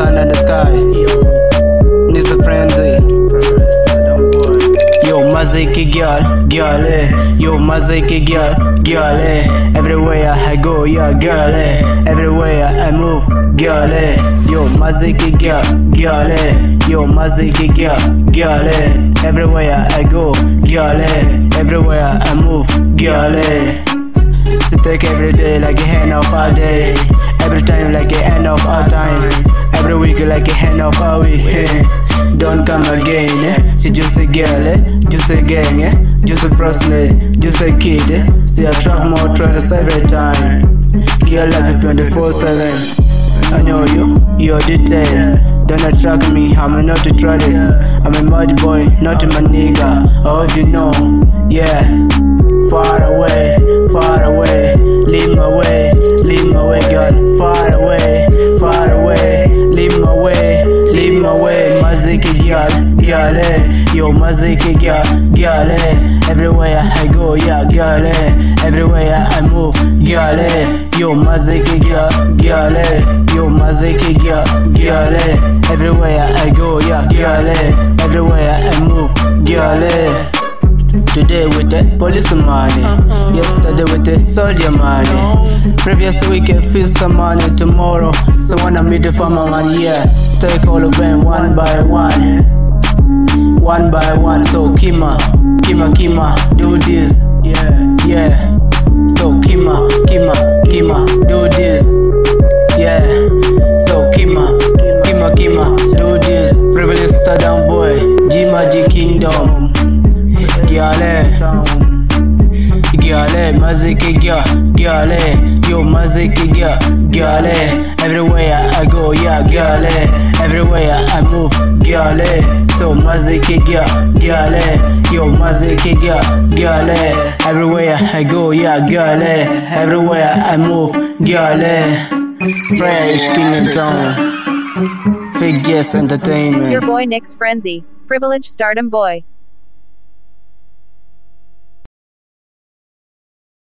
sun and the sky. This a frenzy. Yo, maziki girl, yo, maziki girl, everywhere I go, yeah, girl, everywhere I move, girl, yo, maziki girl, yo, maziki girl, everywhere I go, girl, everywhere I move, girl. So take every day like a hand of our day, every time like a end of our time, every week like a hand of our week. Don't come again, she just a girl, just a gang, just a prostitute, just a kid. See, I trap more traders every time. Girl, love you 24/7. I know you're detailed. Don't attract me, I'm not a tradist. I'm a mud boy, not a my nigga. I hope you know, yeah. Far away, leave my way, girl. Far away, leave my way, maziki girl, yo, maziki girl, everywhere I go, yeah, girl, everywhere I move, girl, yo, maziki girl, yo, maziki girl, everywhere I go, yeah, girl, everywhere I move, girl. Today with the police money, yesterday with the soldier money, previous week feels some money, tomorrow so when I meet the farmer man, yeah, stake all of them one by one. So Kima, do this, yeah. So Kima, do this, yeah. So Kima, do this. Privilege Stardom boy, G-Magic Kingdom. Girl, maziki girl, yo, maziki girl, everywhere I go, yeah, girl, everywhere I move, girl, so maziki girl, yo, maziki girl, everywhere I go, yeah, girl, everywhere I move, girl. Fresh King in town, Fake Jess Entertainment. Your boy Nix Frenzy, Privileged Stardom Boy.